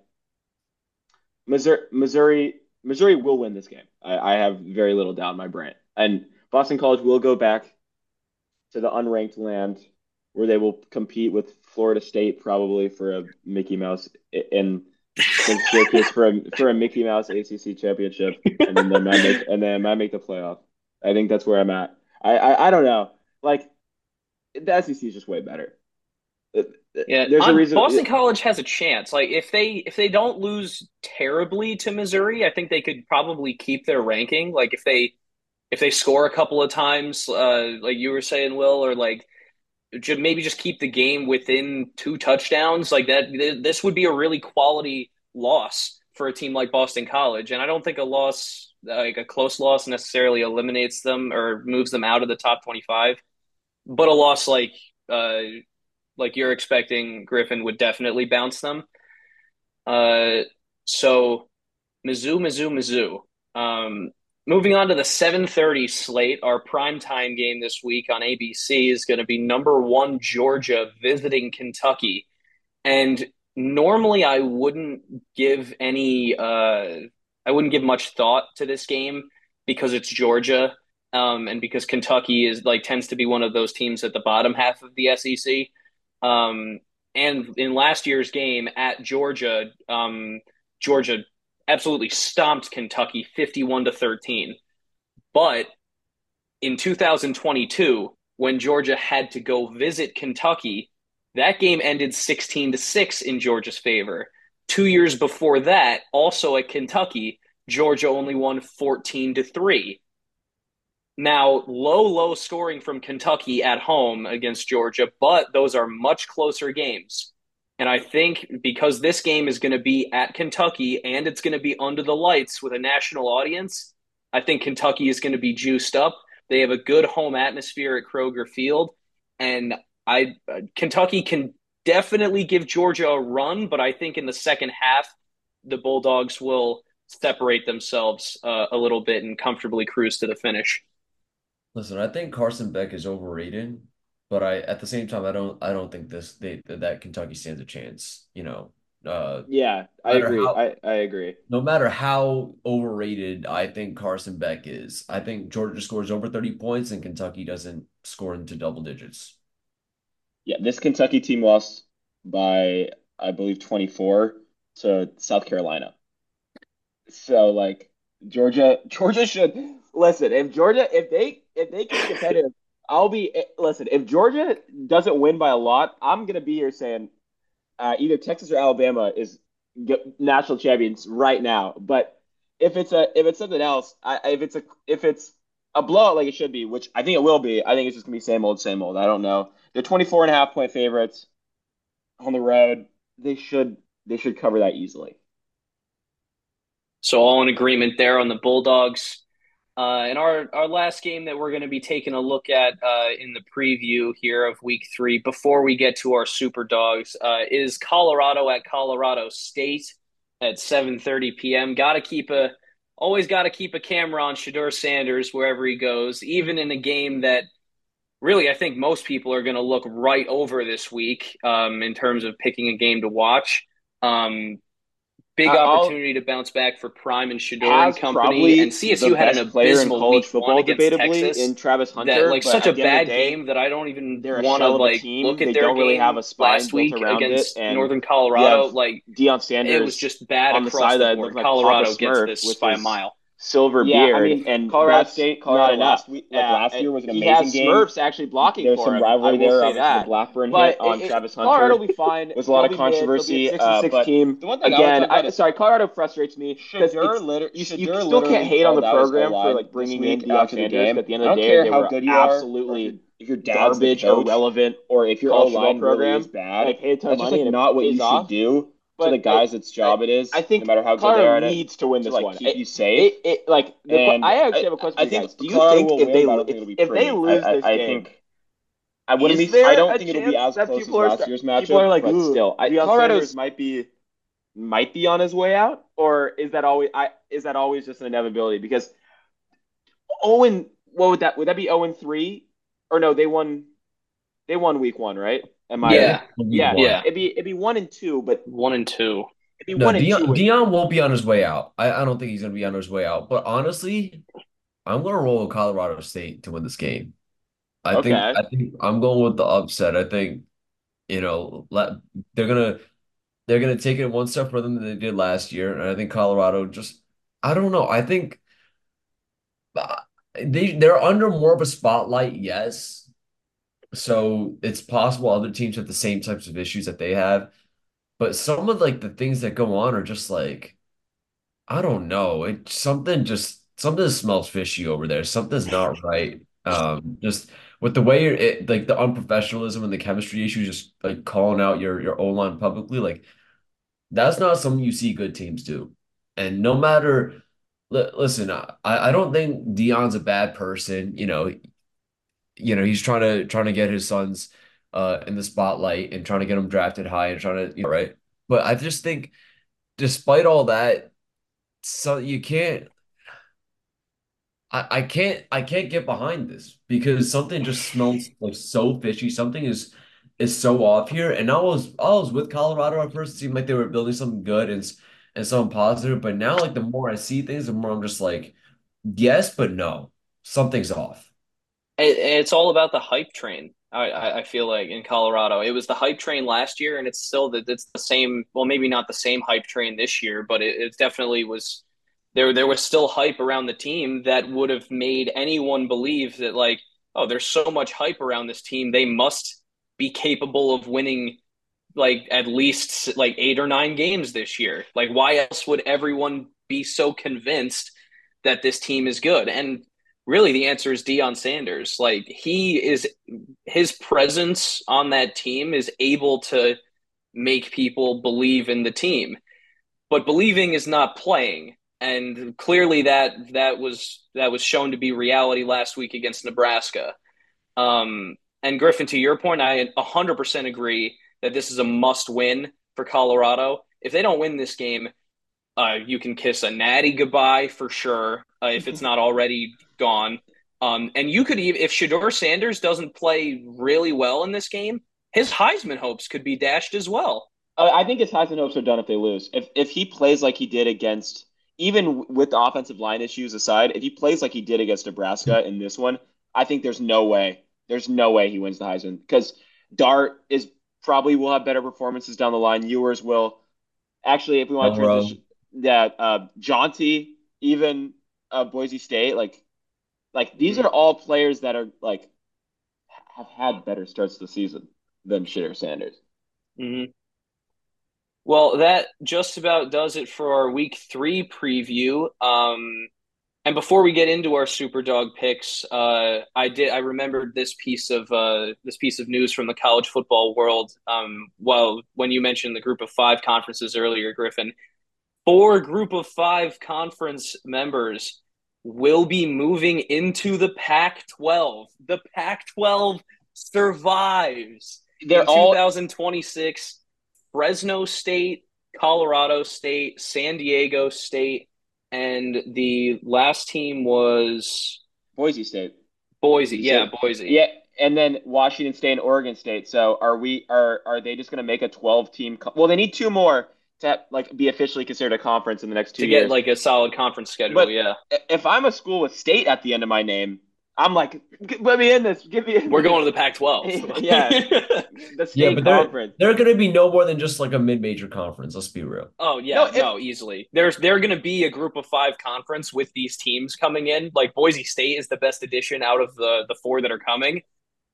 Speaker 6: Missouri will win this game. I have very little doubt in my brain. And Boston College will go back to the unranked land where they will compete with Florida State probably for a Mickey Mouse in Syracuse for a Mickey Mouse ACC championship, and then they might make the playoff. I think that's where I'm at. I don't know. Like the SEC is just way better.
Speaker 4: Yeah,
Speaker 6: There's a reason.
Speaker 4: Boston College has a chance. Like if they don't lose terribly to Missouri, I think they could probably keep their ranking. Like if they score a couple of times, like you were saying, Will, or like maybe just keep the game within 2 touchdowns, like that. This would be a really quality loss for a team like Boston College, and I don't think a loss, like a close loss, necessarily eliminates them or moves them out of the top 25. But a loss like you're expecting, Griffin would definitely bounce them. Uh, so Mizzou. Moving on to the 7:30 slate, our primetime game this week on ABC is going to be number one Georgia visiting Kentucky. And normally I wouldn't give much thought to this game because it's Georgia, and because Kentucky is like tends to be one of those teams at the bottom half of the SEC. Um, and in last year's game at Georgia, Georgia absolutely stomped Kentucky 51-13. But in 2022, when Georgia had to go visit Kentucky, that game ended 16-6 in Georgia's favor. 2 years before that, also at Kentucky, Georgia only won 14-3. Now, low scoring from Kentucky at home against Georgia, but those are much closer games. And I think because this game is going to be at Kentucky and it's going to be under the lights with a national audience, I think Kentucky is going to be juiced up. They have a good home atmosphere at Kroger Field, and Kentucky can definitely give Georgia a run, but I think in the second half, the Bulldogs will separate themselves a little bit and comfortably cruise to the finish.
Speaker 5: Listen, I think Carson Beck is overrated, but at the same time I don't think that Kentucky stands a chance.
Speaker 6: Yeah, I
Speaker 5: No matter
Speaker 6: agree.
Speaker 5: how
Speaker 6: I agree.
Speaker 5: no matter how overrated I think Carson Beck is, I think Georgia scores over 30 points and Kentucky doesn't score into double digits.
Speaker 6: Yeah, this Kentucky team lost by I believe 24 to South Carolina. So like Georgia should listen. If they can be competitive, listen. If Georgia doesn't win by a lot, I'm gonna be here saying either Texas or Alabama is national champions right now. But if it's something else, if it's a blowout like it should be, which I think it will be, I think it's just gonna be same old, same old. I don't know. They're 24.5 point favorites on the road. They should cover that easily.
Speaker 4: So all in agreement there on the Bulldogs. And our last game that we're going to be taking a look at in the preview here of Week 3, before we get to our Super Dogs, is Colorado at Colorado State at 7:30 p.m. Always got to keep a camera on Shedeur Sanders wherever he goes, even in a game that really I think most people are going to look right over this week in terms of picking a game to watch. Big
Speaker 6: I'll
Speaker 4: opportunity to bounce back for Prime and Shador and
Speaker 6: has
Speaker 4: company. And
Speaker 6: probably the
Speaker 4: CSU had an
Speaker 6: best player in
Speaker 4: abysmal
Speaker 6: college
Speaker 4: week one
Speaker 6: football,
Speaker 4: against
Speaker 6: debatably,
Speaker 4: Texas
Speaker 6: in Travis
Speaker 4: that
Speaker 6: Hunter.
Speaker 4: like
Speaker 6: But
Speaker 4: such
Speaker 6: at
Speaker 4: a
Speaker 6: the end of the
Speaker 4: bad
Speaker 6: day,
Speaker 4: game that I don't even
Speaker 6: they're a
Speaker 4: want to
Speaker 6: shell of a
Speaker 4: like look
Speaker 6: team.
Speaker 4: at
Speaker 6: They
Speaker 4: their
Speaker 6: don't really have a
Speaker 4: game
Speaker 6: spine
Speaker 4: last
Speaker 6: built
Speaker 4: week
Speaker 6: around it,
Speaker 4: against
Speaker 6: and
Speaker 4: Northern
Speaker 6: you have
Speaker 4: Colorado. Like
Speaker 6: Deion
Speaker 4: it was
Speaker 6: Sanders
Speaker 4: just bad
Speaker 6: on the
Speaker 4: across the
Speaker 6: sideline looking
Speaker 4: board.
Speaker 6: like Papa
Speaker 4: Colorado gets
Speaker 6: Smurf
Speaker 4: this
Speaker 6: with
Speaker 4: by a
Speaker 6: his
Speaker 4: mile.
Speaker 6: silver
Speaker 7: Yeah, I
Speaker 6: beard,
Speaker 7: mean,
Speaker 6: and
Speaker 7: Colorado
Speaker 6: that's
Speaker 7: State,
Speaker 6: not
Speaker 7: Colorado
Speaker 6: enough.
Speaker 7: last week,
Speaker 6: Last year was an
Speaker 7: he
Speaker 6: amazing
Speaker 7: has
Speaker 6: game.
Speaker 7: Smurfs actually blocking
Speaker 6: There's
Speaker 7: for
Speaker 6: some
Speaker 7: him. I
Speaker 6: rivalry
Speaker 7: will
Speaker 6: there.
Speaker 7: say
Speaker 6: Obviously, the
Speaker 7: that.
Speaker 6: Blackburn hit
Speaker 7: But
Speaker 6: on Travis
Speaker 7: Colorado
Speaker 6: Hunter
Speaker 7: will be fine.
Speaker 6: was a lot
Speaker 7: They'll
Speaker 6: of
Speaker 7: be mid. They'll be a
Speaker 6: controversy.
Speaker 7: 6 and 6
Speaker 6: But
Speaker 7: team.
Speaker 6: the one thing I would
Speaker 7: Again,
Speaker 6: talk about is
Speaker 7: Colorado frustrates me because you
Speaker 6: Shadeur
Speaker 7: still can't
Speaker 6: literally
Speaker 7: hate on the
Speaker 6: called out his O
Speaker 7: program for
Speaker 6: line
Speaker 7: like
Speaker 6: this
Speaker 7: bringing in
Speaker 6: week
Speaker 7: Deion
Speaker 6: after the
Speaker 7: Sanders. But
Speaker 6: game.
Speaker 7: at the end
Speaker 6: I
Speaker 7: of the
Speaker 6: don't
Speaker 7: day,
Speaker 6: care
Speaker 7: they
Speaker 6: how
Speaker 7: were
Speaker 6: good you are, or
Speaker 7: absolutely
Speaker 6: if your dad's the
Speaker 7: garbage,
Speaker 6: coach,
Speaker 7: irrelevant
Speaker 6: or if your O
Speaker 7: college football
Speaker 6: line really is
Speaker 7: program.
Speaker 6: bad.
Speaker 7: Like paid a ton of
Speaker 6: That's just
Speaker 7: money
Speaker 6: like
Speaker 7: and it
Speaker 6: not what you
Speaker 7: pays
Speaker 6: should
Speaker 7: off.
Speaker 6: do to the
Speaker 7: But
Speaker 6: guys its
Speaker 7: I,
Speaker 6: job it
Speaker 7: I
Speaker 6: is, no
Speaker 7: think
Speaker 6: matter how good they
Speaker 7: Colorado
Speaker 6: are at it,
Speaker 7: needs to win
Speaker 6: to
Speaker 7: this
Speaker 6: like
Speaker 7: one.
Speaker 6: keep you safe.
Speaker 7: I
Speaker 6: And
Speaker 7: actually have a question for
Speaker 6: I
Speaker 7: you
Speaker 6: think
Speaker 7: guys. Do you
Speaker 6: Colorado
Speaker 7: think
Speaker 6: will win, but I don't think it'll be
Speaker 7: if they
Speaker 6: pretty.
Speaker 7: lose this
Speaker 6: I
Speaker 7: game,
Speaker 6: think I wouldn't
Speaker 7: is
Speaker 6: be. I
Speaker 7: there
Speaker 6: don't
Speaker 7: a
Speaker 6: think it'll be
Speaker 7: chance
Speaker 6: as
Speaker 7: that
Speaker 6: close as last year's
Speaker 7: people are
Speaker 6: matchup,
Speaker 7: like,
Speaker 6: but
Speaker 7: ooh,
Speaker 6: still,
Speaker 7: Deion
Speaker 6: Colorado's
Speaker 7: Sanders might be on his way out, or is that always just an inevitability? Because Owen, would that be 0-3? Or no, they won week one, right? Am I
Speaker 5: Yeah, they
Speaker 4: Yeah,
Speaker 5: won week
Speaker 7: yeah,
Speaker 5: one.
Speaker 4: yeah,
Speaker 7: it'd be 1-2, but
Speaker 4: 1-2.
Speaker 7: it'd be
Speaker 5: No,
Speaker 7: 1-2 with
Speaker 5: Dion won't be on his way out. I don't think he's gonna be on his way out. But honestly, I'm gonna roll with Colorado State to win this game.
Speaker 7: okay.
Speaker 5: I think I'm going with the upset. I think, you know, they're gonna they're gonna take it one step further than they did last year. And I think Colorado just I don't know. I think uh, they're under more of a spotlight, yes. So it's possible other teams have the same types of issues that they have. But some of like the things that go on are just like I don't know. Something smells fishy over there. Something's not right. Just with the way like the unprofessionalism and the chemistry issues, just like calling out your O line publicly, like that's not something you see good teams do. And no matter, listen, I don't think Dion's a bad person. He's trying to get his sons in the spotlight and trying to get them drafted high and trying to, right. But I just think, despite all that, so you can't. I can't get behind this because something just smells like so fishy. Something is so off here. And I was with Colorado at first. It seemed like they were building something good and something positive. But now, like the more I see things, the more I'm just like, yes, but no, something's off.
Speaker 4: It's all about the hype train. I feel like in Colorado, it was the hype train last year, and it's the same. Well, maybe not the same hype train this year, but it definitely was. There was still hype around the team that would have made anyone believe that like, oh, there's so much hype around this team, they must be capable of winning like at least like 8 or 9 games this year. Like, why else would everyone be so convinced that this team is good? And really, the answer is Deion Sanders. Like, his presence on that team is able to make people believe in the team. But believing is not playing. And clearly that was shown to be reality last week against Nebraska. And Griffin, to your point, I 100% agree that this is a must win for Colorado. If they don't win this game, you can kiss a natty goodbye for sure if it's not already gone. And you could even, if Shador Sanders doesn't play really well in this game, his Heisman hopes could be dashed as well.
Speaker 6: I think his Heisman hopes are done if they lose. If he plays like he did against, even with the offensive line issues aside, if he plays like he did against Nebraska in this one, I think there's no way. There's no way he wins the Heisman because Dart is probably will have better performances down the line. Ewers will. Actually, if we want to
Speaker 5: Elro.
Speaker 6: transition, that Jaunty even Boise State, like these are all players that are like have had better starts to the season than Shedeur Sanders.
Speaker 4: Mm-hmm. Well, that just about does it for our week 3 preview. And before we get into our Superdog picks, I remembered this piece of news from the college football world. Well, when you mentioned the Group of Five conferences earlier, Griffin, 4 Group of Five conference members will be moving into the Pac-12. The Pac-12 survives
Speaker 6: They're
Speaker 4: in
Speaker 6: all
Speaker 4: 2026. Fresno State, Colorado State, San Diego State, and the last team was
Speaker 6: Boise State.
Speaker 4: Boise.
Speaker 6: You
Speaker 4: Yeah,
Speaker 6: said
Speaker 4: Boise.
Speaker 6: yeah, and then Washington State and Oregon State. So are they just going to make a 12 team? Well, they need 2 more to like be officially considered a conference in the next 2
Speaker 4: To get
Speaker 6: years.
Speaker 4: like a solid conference schedule,
Speaker 6: But
Speaker 4: yeah.
Speaker 6: if I'm a school with state at the end of my name, I'm like, let me in this. Get me in.
Speaker 4: We're
Speaker 6: this.
Speaker 4: going to the Pac-12.
Speaker 6: Yeah, the
Speaker 5: Yeah,
Speaker 6: state
Speaker 5: but
Speaker 6: conference.
Speaker 5: they're going to be no more than just like a mid-major conference. Let's be real.
Speaker 4: Oh
Speaker 6: No,
Speaker 4: yeah, no, easily. They're going to be a Group of Five conference with these teams coming in. Like Boise State is the best addition out of the 4 that are coming.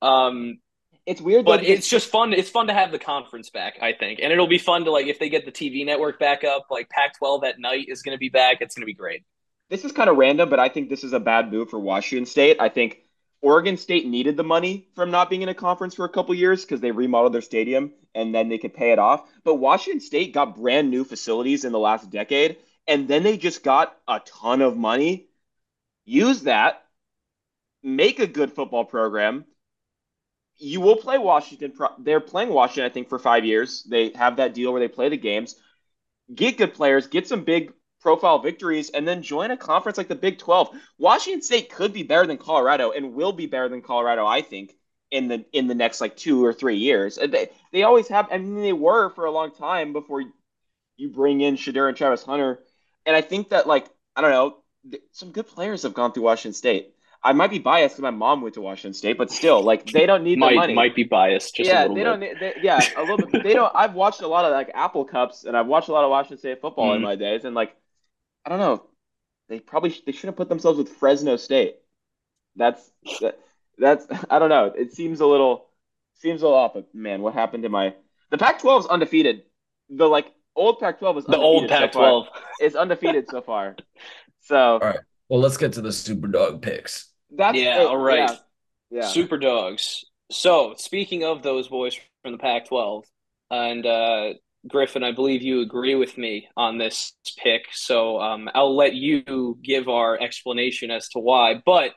Speaker 6: It's weird though
Speaker 4: But
Speaker 6: because
Speaker 4: it's just fun. It's fun to have the conference back, I think, and it'll be fun to like if they get the TV network back up. Like Pac-12 at night is going to be back. It's going to be great.
Speaker 6: this is kind of random, but I think this is a bad move for Washington State. I think Oregon State needed the money from not being in a conference for a couple years because they remodeled their stadium and then they could pay it off. But Washington State got brand new facilities in the last decade, and then they just got a ton of money. Use that, make a good football program. You will play Washington. They're playing Washington, I think, for 5 years. They have that deal where they play the games, get good players, get some big profile victories, and then join a conference like the Big 12. Washington State could be better than Colorado and will be better than Colorado, I think, in the next like 2 or 3 years. They always have. I mean, they were for a long time before you bring in Shedeur and Travis Hunter. And I think that like I don't know, some good players have gone through Washington State. I might be biased because my mom went to Washington State, but still, like they don't need the money.
Speaker 4: Might be biased just a
Speaker 6: Yeah,
Speaker 4: little
Speaker 6: they
Speaker 4: bit.
Speaker 6: don't. Yeah, a little bit. They don't. I've watched a lot of like Apple Cups, and I've watched a lot of Washington State football in my days, and like, I don't know. They should have put themselves with Fresno State. That's that's I don't know. It seems a little off. But man, what happened to the Pac-12 is undefeated. The like old Pac-12 is
Speaker 4: The old
Speaker 6: undefeated so far.
Speaker 4: Pac-12.
Speaker 6: It's undefeated so far. So
Speaker 5: All right. Well, let's get to the Superdog picks.
Speaker 6: that's
Speaker 4: Yeah, all right.
Speaker 6: Yeah.
Speaker 4: Super Dogs. So, speaking of those boys from the Pac-12, and Griffin, I believe you agree with me on this pick. So, I'll let you give our explanation as to why. But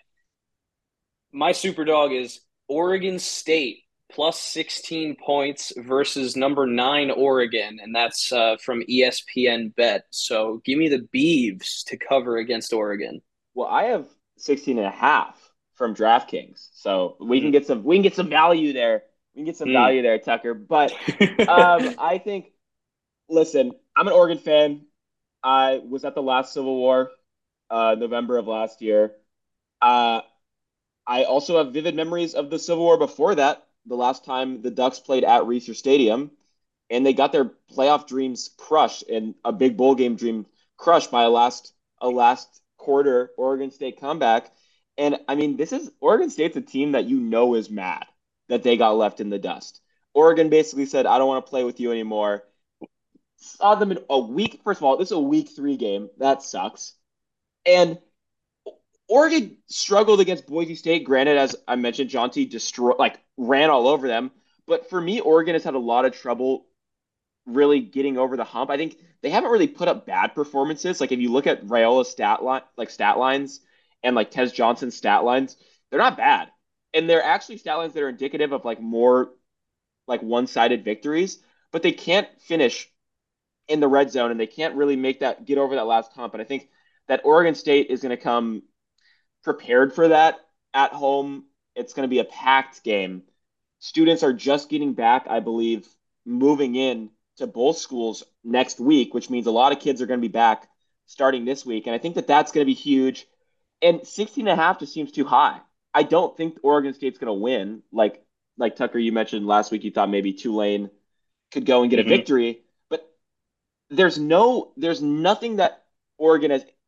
Speaker 4: my Super Dog is Oregon State plus 16 points versus number 9 Oregon, and that's from ESPN Bet. So, give me the Beavs to cover against Oregon.
Speaker 6: Well, I have 16.5 from DraftKings. So we can get some value there. We can get some value there, Tucker. But I think listen, I'm an Oregon fan. I was at the last Civil War, November of last year. I also have vivid memories of the Civil War before that, the last time the Ducks played at Reser Stadium, and they got their playoff dreams crushed and a big bowl game dream crushed by a last quarter Oregon State comeback. And I mean, this is Oregon State's a team that is mad that they got left in the dust. Oregon basically said, I don't want to play with you anymore. Saw them in a week. First of all, this is a week 3 game. That sucks. And Oregon struggled against Boise State. Granted, as I mentioned, Jonty ran all over them. But for me, Oregon has had a lot of trouble really getting over the hump. I think they haven't really put up bad performances. Like if you look at Raiola's stat lines and like Tez Johnson's stat lines, they're not bad. And they're actually stat lines that are indicative of like more like one-sided victories, but they can't finish in the red zone and they can't really get over that last hump. And I think that Oregon State is going to come prepared for that at home. It's going to be a packed game. Students are just getting back, I believe, moving in to both schools next week, which means a lot of kids are going to be back starting this week. And I think that that's going to be huge. And 16.5 just seems too high. I don't think Oregon State's going to win. Like Tucker, you mentioned last week, you thought maybe Tulane could go and get a victory, but there's nothing that Oregon has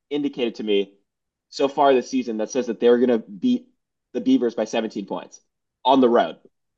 Speaker 7: indicated to me so far this season that says that they're going to beat the Beavers by 17 points on the road.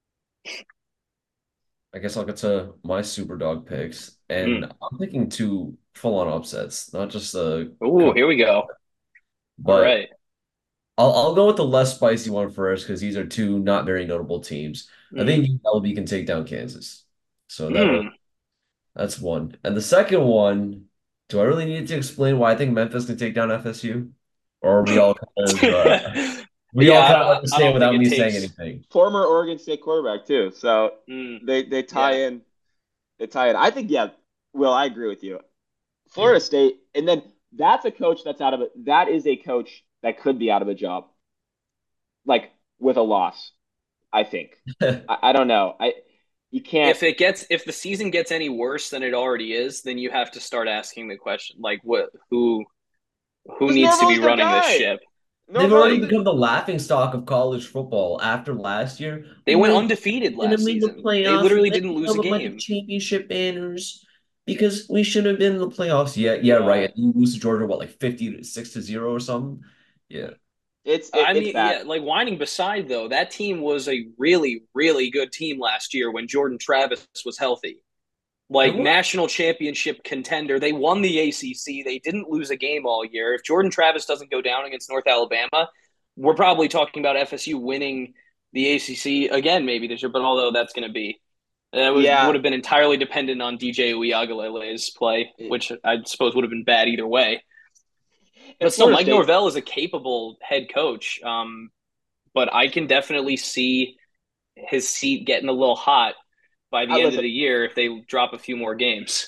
Speaker 5: I guess I'll get to my super dog picks, and I'm picking two full-on upsets, not just a.
Speaker 4: Ooh, here we go.
Speaker 5: But
Speaker 4: all right.
Speaker 5: I'll go with the less spicy one first because these are two not very notable teams. I think ULB can take down Kansas, so that's one. And the second one, do I really need to explain why I think Memphis can take down FSU, or are we all kind of understand without me saying anything?
Speaker 7: Former Oregon State quarterback too, so they tie in. They tie in. I think Will, I agree with you. Florida State, and then that's a coach that's out of it. That is a coach that could be out of a job, like with a loss. I think. I don't know. You can't.
Speaker 4: If the season gets any worse than it already is, then you have to start asking the question, like, who needs to be running this ship?
Speaker 5: They've already become the laughingstock of college football after last year.
Speaker 4: They went undefeated last season. They literally didn't lose a game.
Speaker 5: Championship banners because we should have been in the playoffs. Yeah, right. You lose to Georgia, what, like 56-0 or something? Yeah.
Speaker 7: It's
Speaker 4: like whining beside though, that team was a really, really good team last year when Jordan Travis was healthy. Like national championship contender. They won the ACC. They didn't lose a game all year. If Jordan Travis doesn't go down against North Alabama, we're probably talking about FSU winning the ACC again maybe this year, but although that's going to be would have been entirely dependent on DJ Uiagalelei's play, which I suppose would have been bad either way. But still, Mike Norvell is a capable head coach. But I can definitely see his seat getting a little hot by the end of the year if they drop a few more games.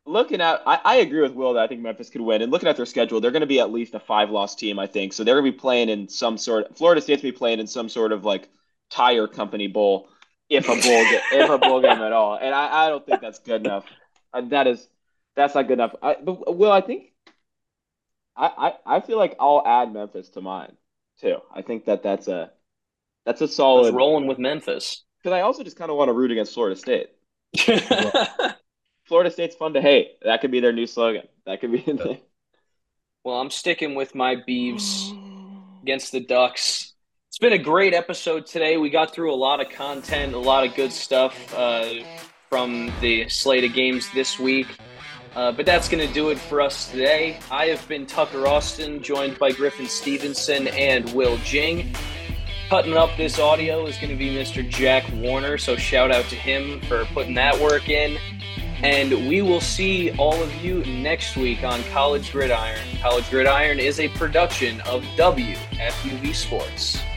Speaker 7: I agree with Will that I think Memphis could win. And looking at their schedule, they're going to be at least a 5-loss team, I think. So they're going to be playing in Florida State's going to be playing in some sort of like tire company bowl, if a bowl game at all. And I don't think that's good enough. That's not good enough. But Will, I think I feel like I'll add Memphis to mine too. I think that's a solid.
Speaker 4: Just rolling with Memphis.
Speaker 7: Because I also just kind of want to root against Florida State. Florida State's fun to hate. That could be their new slogan. That could be.
Speaker 4: Well, I'm sticking with my Beavs against the Ducks. It's been a great episode today. We got through a lot of content, a lot of good stuff from the slate of games this week. But that's going to do it for us today. I have been Tucker Austin, joined by Griffin Stevenson and Will Jing. Cutting up this audio is going to be Mr. Jack Warner, so shout out to him for putting that work in. And we will see all of you next week on College Gridiron. College Gridiron is a production of WFUV Sports.